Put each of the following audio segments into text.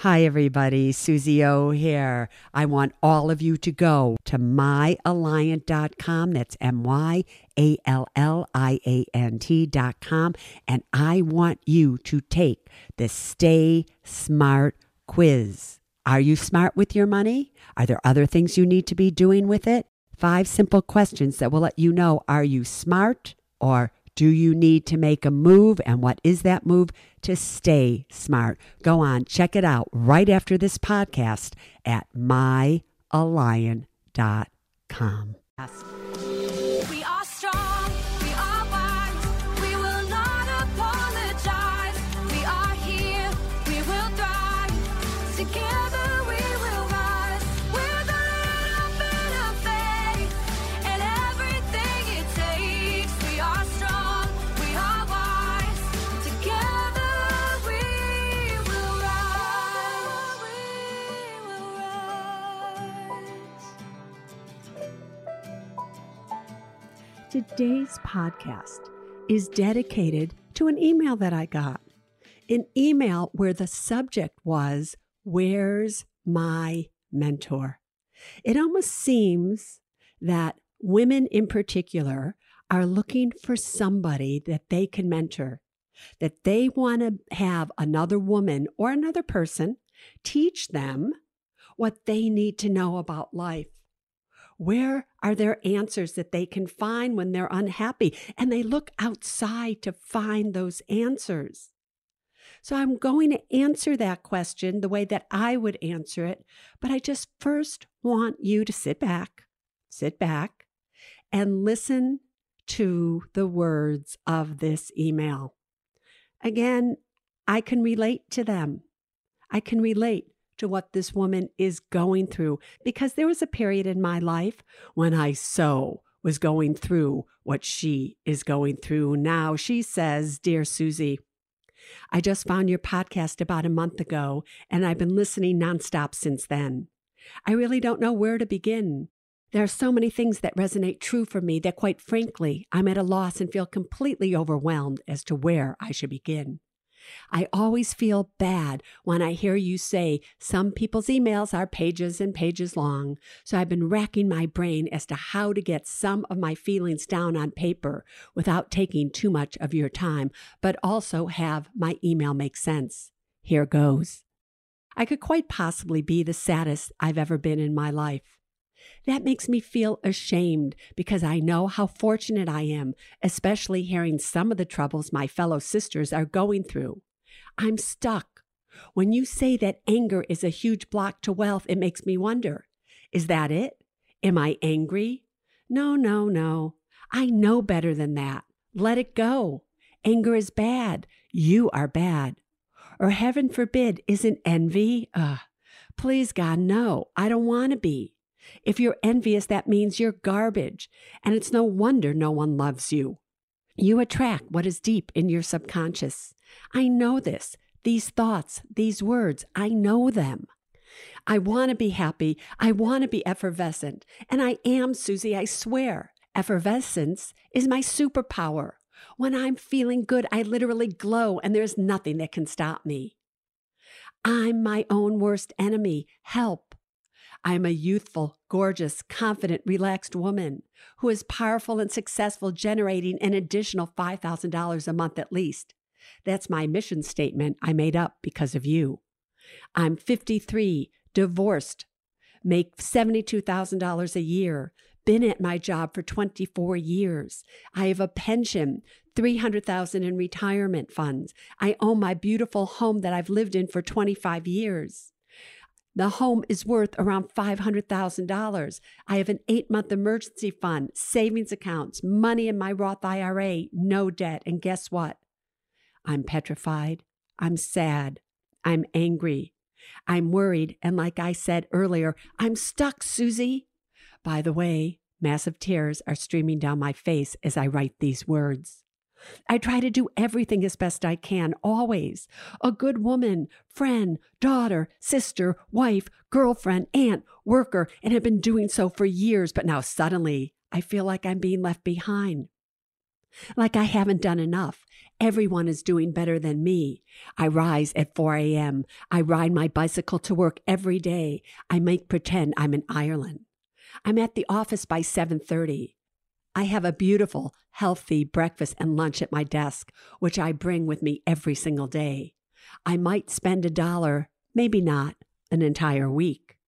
Hi, everybody. Susie O here. I want all of you to go to myalliant.com. That's MYALLIANT.com. And I want you to take the Stay Smart quiz. Are you smart with your money? Are there other things you need to be doing with it? 5 simple questions that will let you know, are you smart or do you need to make a move? And what is that move to stay smart? Go on, check it out right after this podcast at myalliant.com. We are strong, we are wise, we will not apologize. We are here, we will thrive, together we will rise. With a little bit of faith and everything it takes. We are strong, we are wise, together we will rise. We will rise. Today's podcast is dedicated to an email that I got. An email where the subject was, "Where's my mentor?" It almost seems that women in particular are looking for somebody that they can mentor, that they want to have another woman or another person teach them what they need to know about life. Where are there answers that they can find when they're unhappy? And they look outside to find those answers. So I'm going to answer that question the way that I would answer it. But I just first want you to sit back and listen to the words of this email. Again, I can relate to them. I can relate to what this woman is going through, because there was a period in my life when I so was going through what she is going through now. She says, "Dear Susie, I just found your podcast about a month ago, and I've been listening nonstop since then. I really don't know where to begin. There are so many things that resonate true for me that, quite frankly, I'm at a loss and feel completely overwhelmed as to where I should begin. I always feel bad when I hear you say some people's emails are pages and pages long, so I've been racking my brain as to how to get some of my feelings down on paper without taking too much of your time, but also have my email make sense. Here goes. I could quite possibly be the saddest I've ever been in my life. That makes me feel ashamed because I know how fortunate I am, especially hearing some of the troubles my fellow sisters are going through. I'm stuck. When you say that anger is a huge block to wealth, it makes me wonder, is that it? Am I angry? No. I know better than that. Let it go. Anger is bad. You are bad. Or heaven forbid, isn't envy? Please, God, no. I don't want to be. If you're envious, that means you're garbage, and it's no wonder no one loves you. You attract what is deep in your subconscious. I know this. These thoughts, these words, I know them. I want to be happy. I want to be effervescent. And I am, Susie, I swear. Effervescence is my superpower. When I'm feeling good, I literally glow, and there's nothing that can stop me. I'm my own worst enemy. Help. I'm a youthful, gorgeous, confident, relaxed woman who is powerful and successful, generating an additional $5,000 a month at least. That's my mission statement I made up because of you. I'm 53, divorced, make $72,000 a year, been at my job for 24 years. I have a pension, $300,000 in retirement funds. I own my beautiful home that I've lived in for 25 years. The home is worth around $500,000. I have an 8-month emergency fund, savings accounts, money in my Roth IRA, no debt. And guess what? I'm petrified. I'm sad. I'm angry. I'm worried. And like I said earlier, I'm stuck, Susie. By the way, massive tears are streaming down my face as I write these words. I try to do everything as best I can, always. A good woman, friend, daughter, sister, wife, girlfriend, aunt, worker, and have been doing so for years, but now suddenly I feel like I'm being left behind. Like I haven't done enough. Everyone is doing better than me. I rise at 4 a.m. I ride my bicycle to work every day. I make pretend I'm in Ireland. I'm at the office by 7:30. I have a beautiful, healthy breakfast and lunch at my desk, which I bring with me every single day. I might spend $1, maybe not, an entire week.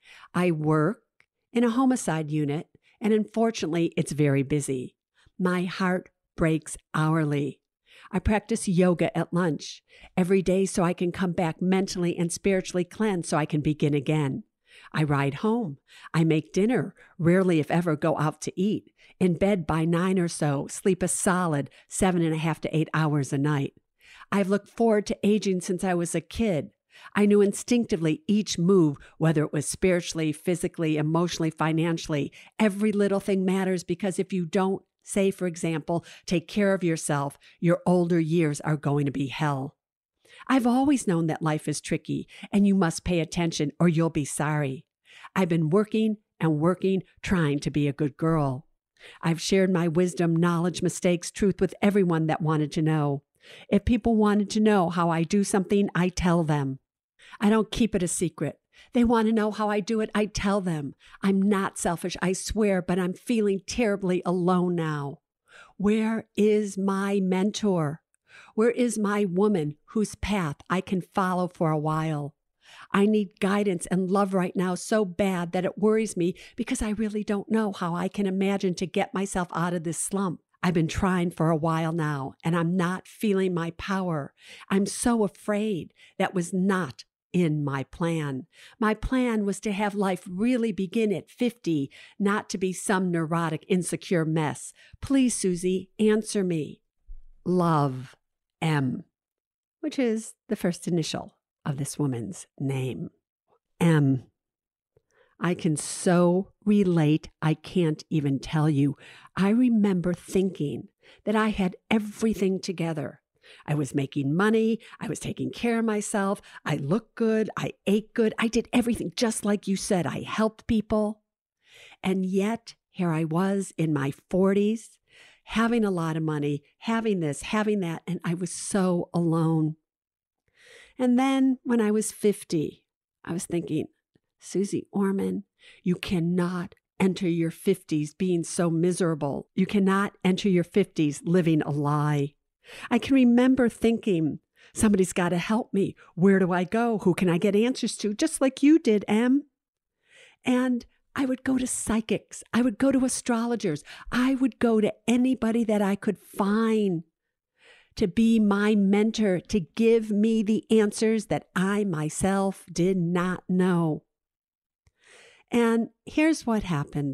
I work in a homicide unit, and unfortunately, it's very busy. My heart breaks hourly. I practice yoga at lunch every day so I can come back mentally and spiritually cleansed so I can begin again. I ride home. I make dinner, rarely if ever go out to eat. In bed by 9 or so, sleep a solid 7.5 to 8 hours a night. I've looked forward to aging since I was a kid. I knew instinctively each move, whether it was spiritually, physically, emotionally, financially. Every little thing matters because if you don't, say, for example, take care of yourself, your older years are going to be hell. I've always known that life is tricky and you must pay attention or you'll be sorry. I've been working and working, trying to be a good girl. I've shared my wisdom, knowledge, mistakes, truth with everyone that wanted to know. If people wanted to know how I do something, I tell them. I don't keep it a secret. They want to know how I do it, I tell them. I'm not selfish, I swear, but I'm feeling terribly alone now. Where is my mentor? Where is my woman whose path I can follow for a while? I need guidance and love right now so bad that it worries me because I really don't know how I can imagine to get myself out of this slump. I've been trying for a while now, and I'm not feeling my power. I'm so afraid. That was not in my plan. My plan was to have life really begin at 50, not to be some neurotic, insecure mess. Please, Susie, answer me. Love, M, which is the first initial of this woman's name. M. I can so relate, I can't even tell you. I remember thinking that I had everything together. I was making money. I was taking care of myself. I looked good. I ate good. I did everything just like you said. I helped people. And yet, here I was in my 40s, having a lot of money, having this, having that, and I was so alone. And then when I was 50, I was thinking, Susie Orman, you cannot enter your 50s being so miserable. You cannot enter your 50s living a lie. I can remember thinking, somebody's got to help me. Where do I go? Who can I get answers to? Just like you did, Em. And I would go to psychics. I would go to astrologers. I would go to anybody that I could find to be my mentor, to give me the answers that I myself did not know. And here's what happened.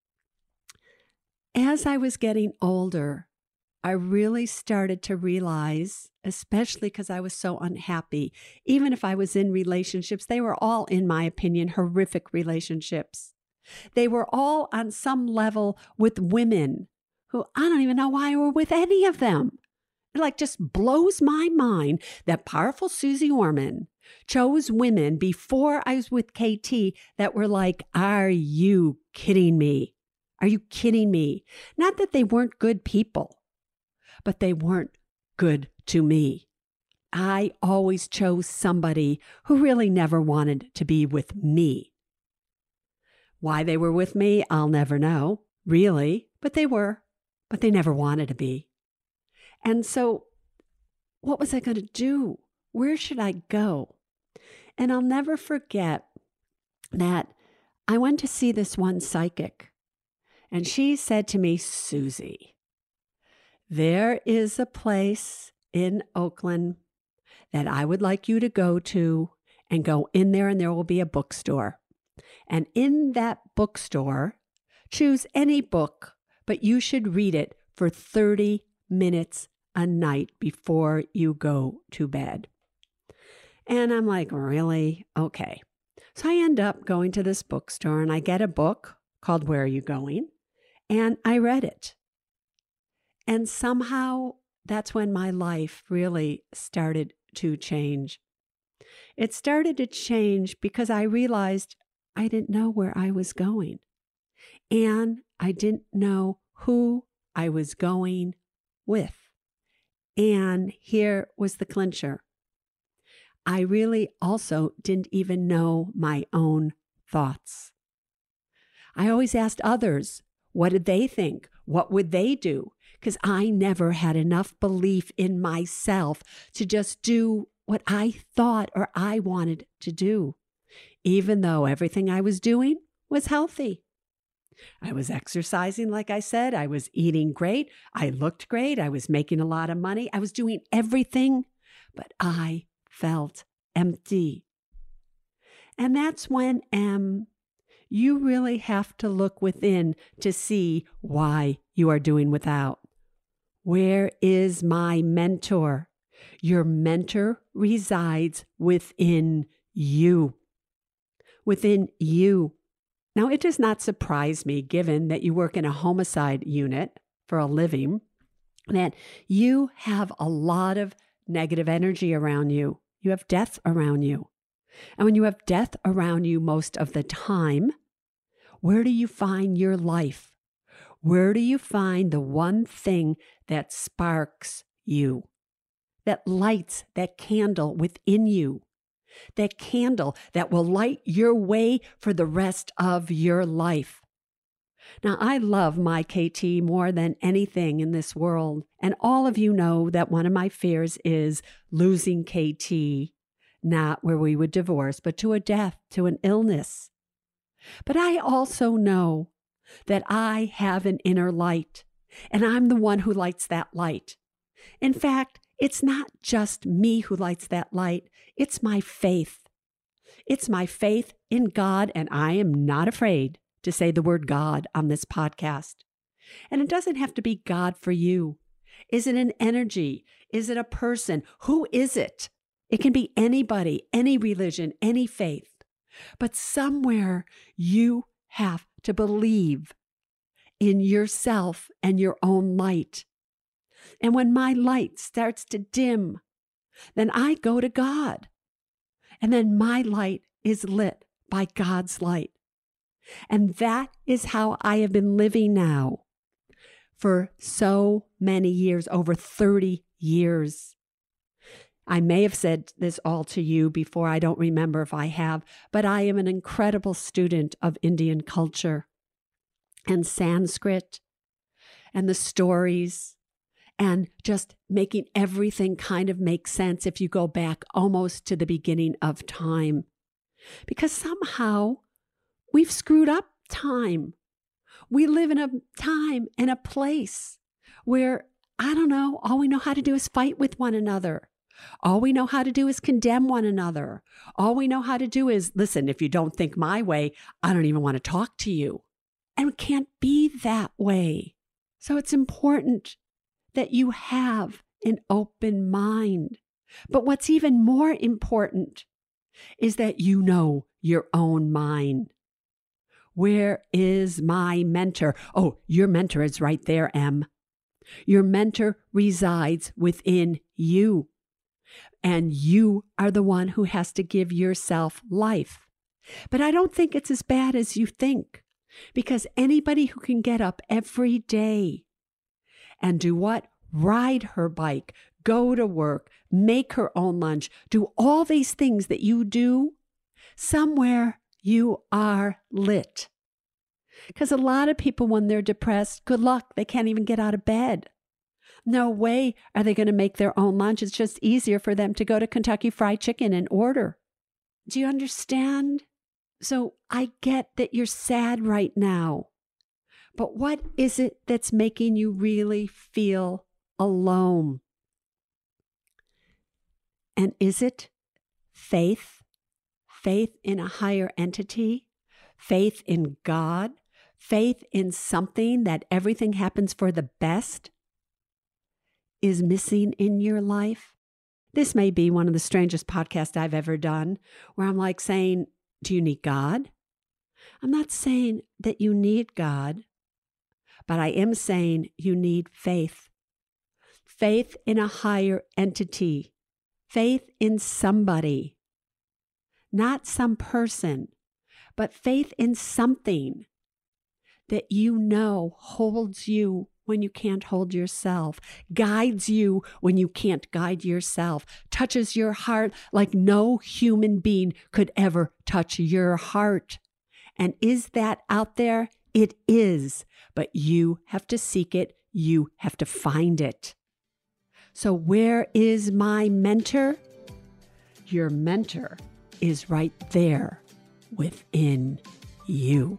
As I was getting older, I really started to realize, especially because I was so unhappy, even if I was in relationships, they were all, in my opinion, horrific relationships. They were all on some level with women who I don't even know why I were with any of them. It just blows my mind that powerful Susie Orman chose women before I was with KT that were like, are you kidding me? Are you kidding me? Not that they weren't good people, but they weren't good to me. I always chose somebody who really never wanted to be with me. Why they were with me, I'll never know, really, but they were, but they never wanted to be. And so what was I going to do? Where should I go? And I'll never forget that I went to see this one psychic, and she said to me, Susie, there is a place in Oakland that I would like you to go to, and go in there and there will be a bookstore. And in that bookstore, choose any book, but you should read it for 30 minutes a night before you go to bed. And I'm like, really? Okay. So I end up going to this bookstore and I get a book called Where Are You Going? And I read it. And somehow that's when my life really started to change. It started to change because I realized I didn't know where I was going. And I didn't know who I was going with. And here was the clincher. I really also didn't even know my own thoughts. I always asked others, what did they think? What would they do? Because I never had enough belief in myself to just do what I thought or I wanted to do, even though everything I was doing was healthy. I was exercising, like I said. I was eating great. I looked great. I was making a lot of money. I was doing everything, but I felt empty. And that's when, you really have to look within to see why you are doing without. Where is my mentor? Your mentor resides within you. Within you. Now, it does not surprise me, given that you work in a homicide unit for a living, that you have a lot of negative energy around you. You have death around you. And when you have death around you most of the time, where do you find your life? Where do you find the one thing that sparks you, that lights that candle within you, that candle that will light your way for the rest of your life? Now, I love my KT more than anything in this world, and all of you know that one of my fears is losing KT, not where we would divorce, but to a death, to an illness. But I also know that I have an inner light, and I'm the one who lights that light. In fact, it's not just me who lights that light. It's my faith. It's my faith in God, and I am not afraid to say the word God on this podcast. And it doesn't have to be God for you. Is it an energy? Is it a person? Who is it? It can be anybody, any religion, any faith. But somewhere you have to believe in yourself and your own light. And when my light starts to dim, then I go to God. And then my light is lit by God's light. And that is how I have been living now for so many years, over 30 years. I may have said this all to you before. I don't remember if I have, but I am an incredible student of Indian culture and Sanskrit and the stories and just making everything kind of make sense if you go back almost to the beginning of time. Because somehow we've screwed up time. We live in a time and a place where, I don't know, all we know how to do is fight with one another. All we know how to do is condemn one another. All we know how to do is, listen, if you don't think my way, I don't even want to talk to you. And it can't be that way. So it's important that you have an open mind. But what's even more important is that you know your own mind. Where is my mentor? Oh, your mentor is right there, Em. Your mentor resides within you. And you are the one who has to give yourself life. But I don't think it's as bad as you think. Because anybody who can get up every day and do what? Ride her bike, go to work, make her own lunch, do all these things that you do, somewhere you are lit. Because a lot of people, when they're depressed, good luck, they can't even get out of bed. No way are they going to make their own lunch. It's just easier for them to go to Kentucky Fried Chicken and order. Do you understand? So I get that you're sad right now. But what is it that's making you really feel alone? And is it faith? Faith in a higher entity? Faith in God? Faith in something that everything happens for the best is missing in your life? This may be one of the strangest podcasts I've ever done, where I'm like saying, do you need God? I'm not saying that you need God, but I am saying you need faith. Faith in a higher entity. Faith in somebody. Not some person, but faith in something that you know holds you when you can't hold yourself, guides you when you can't guide yourself, touches your heart like no human being could ever touch your heart. And is that out there? It is, but you have to seek it. You have to find it. So where is my mentor? Your mentor is right there within you.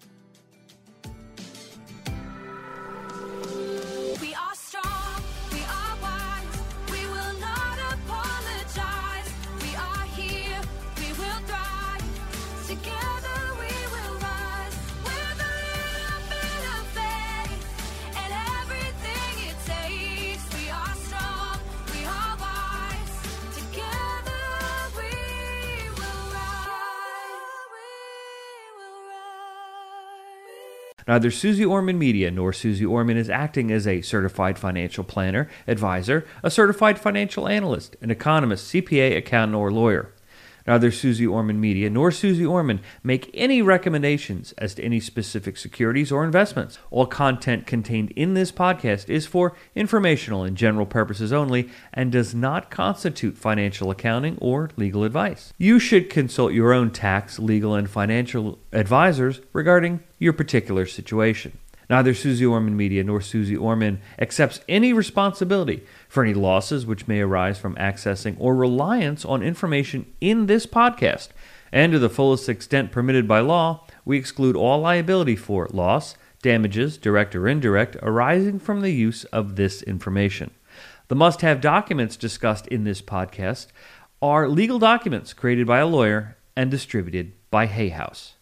We are strong, we are wise, we will not apologize. We are here, we will thrive. Together we will rise. With a little bit of faith and everything it takes. We are strong, we are wise. Together we will rise. We will rise. Neither Susie Orman Media nor Susie Orman is acting as a certified financial planner, advisor, a certified financial analyst, an economist, CPA, accountant, or lawyer. Neither Susie Orman Media nor Susie Orman make any recommendations as to any specific securities or investments. All content contained in this podcast is for informational and general purposes only and does not constitute financial accounting or legal advice. You should consult your own tax, legal, and financial advisors regarding your particular situation. Neither Susie Orman Media nor Susie Orman accepts any responsibility for any losses which may arise from accessing or reliance on information in this podcast. And to the fullest extent permitted by law, we exclude all liability for loss, damages, direct or indirect, arising from the use of this information. The must-have documents discussed in this podcast are legal documents created by a lawyer and distributed by Hay House.